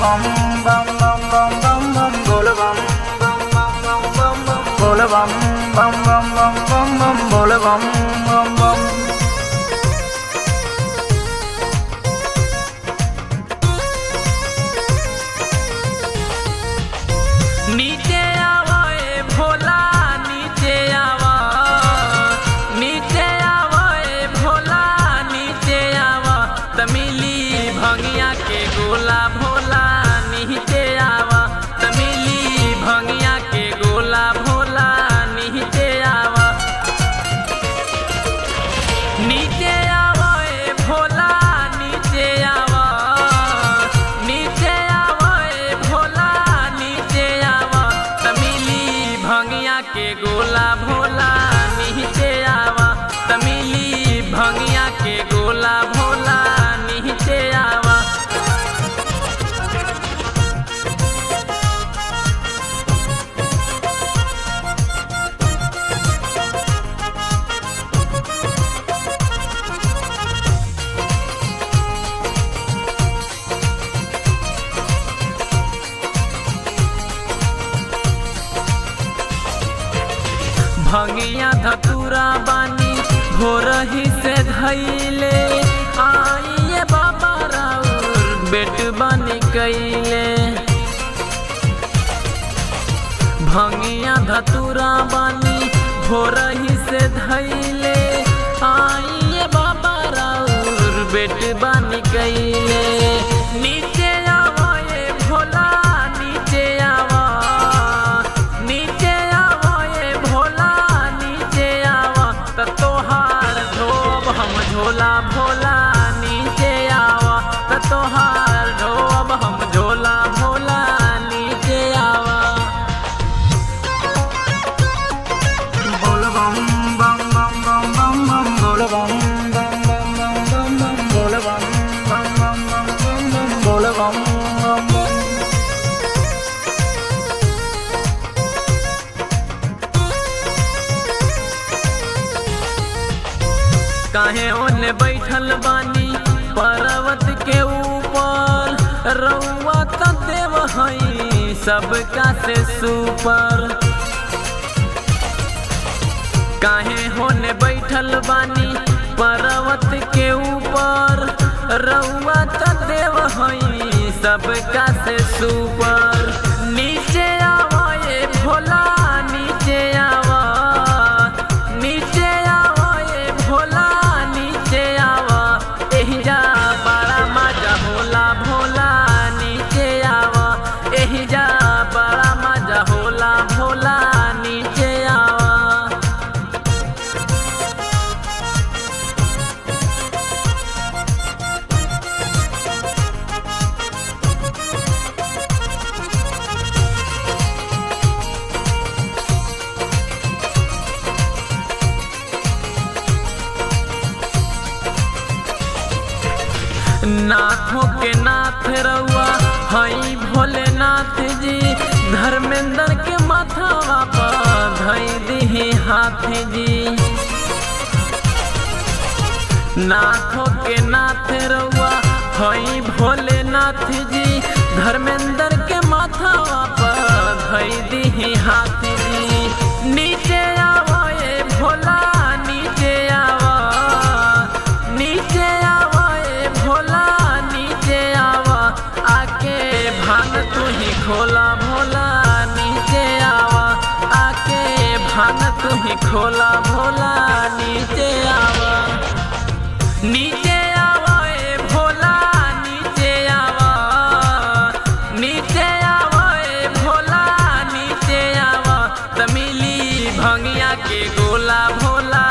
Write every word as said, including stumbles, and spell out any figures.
bum bum bum bum bum bum bol bum bum bum bum bum bum bol bum bum bum bum bum bum bol bum bum bum नीचे आवा ए भोला नीचे आवा नीचे आवा ए भोला नीचे आवा तमिली भंगिया के गोला भोला नीचे आवा तमिली भंगिया के गोला भोला नीचे आवा नीचे आवा ए भोला नीचे आवा नीचे आवा ए भोला नीचे आवा तमिली भंगिया के गोला भोला नीचे आवा तमिली भंगिया के गोला भोला नीचे आवा भंगिया धतूरा बानी भोरही से धैले आइए बाबा राउर बेट बानी कैले भंगिया धतूरा बानी भोरही से धैले आइए बाबा राउर बेट बानी कैले नीचे आवा ये भोला नीचे आवा नीचे आवा ये भोला नीचे आवा त तोहार ढोब हम झोला भोला नीचे आवा त तोहार ढोब हम झोला भोला नीचे आवा bol bum bum bum bum bum bum bol bum bum bum bum bum bum bol bum bum bum bum bum bum bol bum bum bum काहे ओने बैठल बानी पर्वत के ऊपर रउआ त देव हई सबका से सुपर काहे होने बैठल बानी पर्वत के ऊपर रउआ त देव हई सबका से सुपर नीचे आवा ये भोला नीचे आवा नीचे आवा ये भोला नीचे आवा एहिजा बड़ा मजा होला भोला नीचे आवा एहिजा बड़ा मजा होला भोला नीचे आवा नाथों के नाथ रउआ हई भोलेनाथ जी धर्मेंद्र के माथावा पर धई दीही हाथ जी नाथों के नाथ रउआ हई भोलेनाथ जी धर्मेंद्र के माथावा पर धई दीही हाथ जी नीचे आवा ये भोला नीचे आवा नीचे आवा ये भोला नीचे आवा आके भान तू ही खोला भोला नीचे आवा आके भान तू ही खोला भोला नीचे आवा नीचे आवा ए भोला नीचे आवा नीचे आवा ए भोला नीचे आवा तमिली भंगिया के गोला भोला